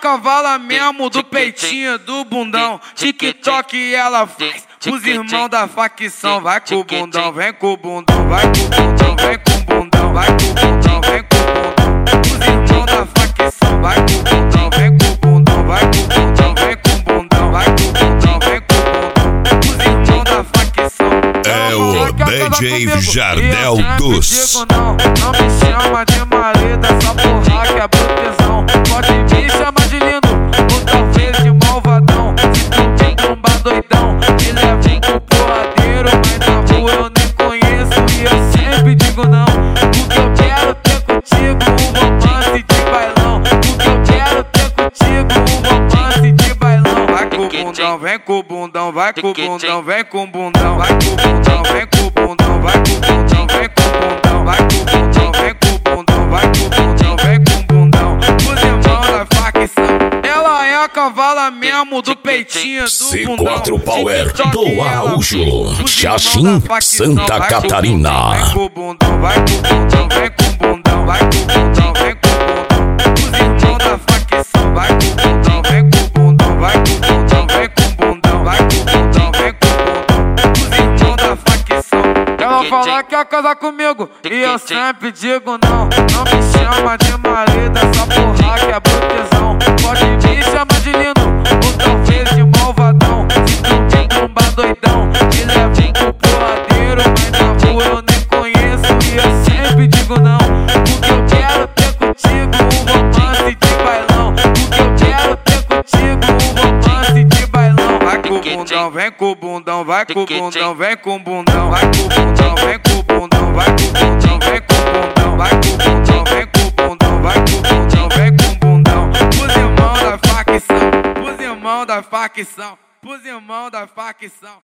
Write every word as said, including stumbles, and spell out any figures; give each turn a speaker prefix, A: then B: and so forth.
A: cavala mesmo do peitinho, do bundão. TikTok ela faz os irmãos da facção. Vai com o bundão, vem com o bundão, vai com o bundão, vem com o bundão, vai com o bundão, vem com o bundão. Os irmãos da facção, vai com o bundão, vem com o bundão, vai com o bundão, vem com o bundão, vai com o bundão, vem com o bundão. Os irmãos da facção.
B: É o D J Jardel dos.
A: Não, não me chama de marido, essa porra que é proteção. Pode me chamar de lindo, ou talvez de malvadão. Se tu tem tromba doidão, me leva pro porradeiro. Mas na rua eu nem conheço e eu sempre digo não. Porque eu quero ter contigo um romance de bailão. Porque eu quero ter contigo um romance de bailão. Vai com o bundão, vem com o bundão, vai com o bundão, vem com o bundão, vai com o bundão, vem com o bundão, vai com o bundão, vem com o bundão, vai com o bundão, vem com o bundão, vai com o bundão, vem com o bundão. Os irmãos da facção, ela é a cavala mesmo do peitinho, do
B: C
A: bundão.
B: quatro Power do Araújo, Xaxim, Santa Catarina.
A: Vem com o bundão, vai com o bundão, vem com o bundão, vai com o bundão, vem com o bundão. Os irmãos da facção, vai com o bundão, vem com o bundão, vai com o bundão, vem com o bundão, vai com o bundão, vem com o bundão. Os irmãos da facção. Ela fala que quer casar comigo e eu sempre digo não. Não me chama de marido, essa porra que é proteção. Pode me chamar de lindo, ou talvez de malvadão. Se tu tem tromba doidão, me leva pro porradeiro. Mas na rua eu nem conheço e eu sempre digo não. Porque eu quero ter contigo um romance de bailão. Porque eu quero ter contigo um romance de bailão. Vai com o bundão, vem com o bundão, vai com o bundão, vem com o bundão, vai com o bundão, vem com o bundão, vai com o bundão, vem com o bundão, vai com o bundão, vem com o bundão, vai com o bundão, vem com o bundão. Os irmãos da facção, os irmãos da facção, os irmãos da facção.